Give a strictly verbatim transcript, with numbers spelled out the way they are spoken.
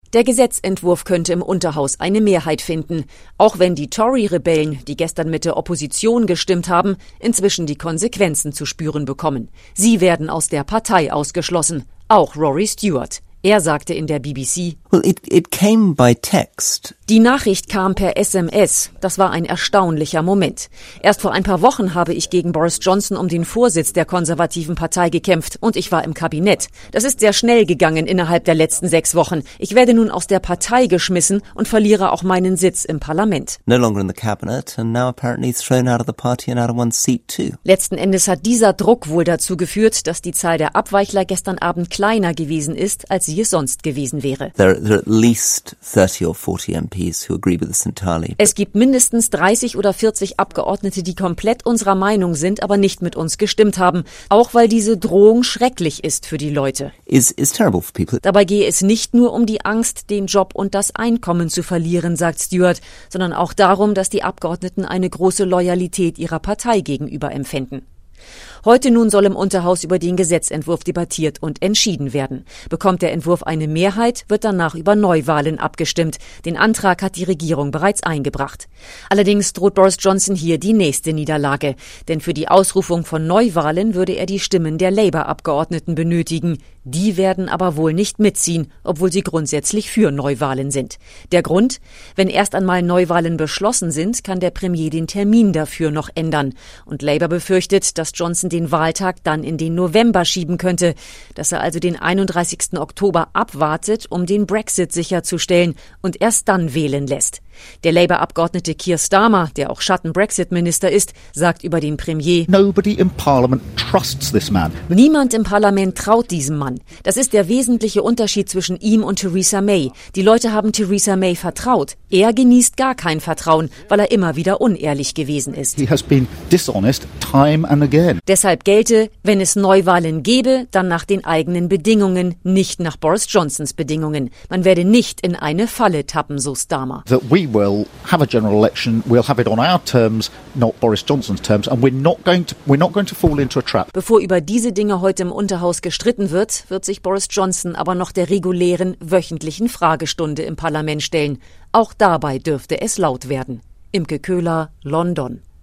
Der Gesetzentwurf könnte im Unterhaus eine Mehrheit finden, auch wenn die Tory-Rebellen, die gestern mit der Opposition gestimmt haben, inzwischen die Konsequenzen zu spüren bekommen. Sie werden aus der Partei ausgeschlossen, auch Rory Stewart. Er sagte in der B B C, Well, it, it came by text. Die Nachricht kam per S M S. Das war ein erstaunlicher Moment. Erst vor ein paar Wochen habe ich gegen Boris Johnson um den Vorsitz der konservativen Partei gekämpft und ich war im Kabinett. Das ist sehr schnell gegangen innerhalb der letzten sechs Wochen. Ich werde nun aus der Partei geschmissen und verliere auch meinen Sitz im Parlament. No longer in the cabinet and now apparently thrown out of the party and out of one's seat too. Letzten Endes hat dieser Druck wohl dazu geführt, dass die Zahl der Abweichler gestern Abend kleiner gewesen ist, als sie es sonst gewesen wäre. There, there are at least thirty or forty M Ps who agree with this entirely. Es gibt mindestens dreißig oder vierzig Abgeordnete, die komplett unserer Meinung sind, aber nicht mit uns gestimmt haben, auch weil diese Drohung schrecklich ist für die Leute. Is is terrible for people. Dabei gehe es nicht nur um die Angst, den Job und das Einkommen zu verlieren, sagt Stewart, sondern auch darum, dass die Abgeordneten eine große Loyalität ihrer Partei gegenüber empfinden. Heute nun soll im Unterhaus über den Gesetzentwurf debattiert und entschieden werden. Bekommt der Entwurf eine Mehrheit, wird danach über Neuwahlen abgestimmt. Den Antrag hat die Regierung bereits eingebracht. Allerdings droht Boris Johnson hier die nächste Niederlage. Denn für die Ausrufung von Neuwahlen würde er die Stimmen der Labour-Abgeordneten benötigen. Die werden aber wohl nicht mitziehen, obwohl sie grundsätzlich für Neuwahlen sind. Der Grund? Wenn erst einmal Neuwahlen beschlossen sind, kann der Premier den Termin dafür noch ändern. Und Labour befürchtet, dass Johnson den Wahltag dann in den November schieben könnte, dass er also den einunddreißigsten Oktober abwartet, um den Brexit sicherzustellen und erst dann wählen lässt. Der Labour-Abgeordnete Keir Starmer, der auch Schatten-Brexit-Minister ist, sagt über den Premier: Nobody in Parliament trusts this man. Niemand im Parlament traut diesem Mann. Das ist der wesentliche Unterschied zwischen ihm und Theresa May. Die Leute haben Theresa May vertraut. Er genießt gar kein Vertrauen, weil er immer wieder unehrlich gewesen ist. He has been dishonest time and again. Deshalb gelte, wenn es Neuwahlen gäbe, dann nach den eigenen Bedingungen, nicht nach Boris Johnsons Bedingungen. Man werde nicht in eine Falle tappen, so Starmer. That we will have a general election, we'll have it on our terms, not Boris Johnson's terms, and we're not going to we're not going to fall into a trap. Bevor über diese Dinge heute im Unterhaus gestritten wird, wird sich Boris Johnson aber noch der regulären wöchentlichen Fragestunde im Parlament stellen. Auch dabei dürfte es laut werden. Imke Köhler, London.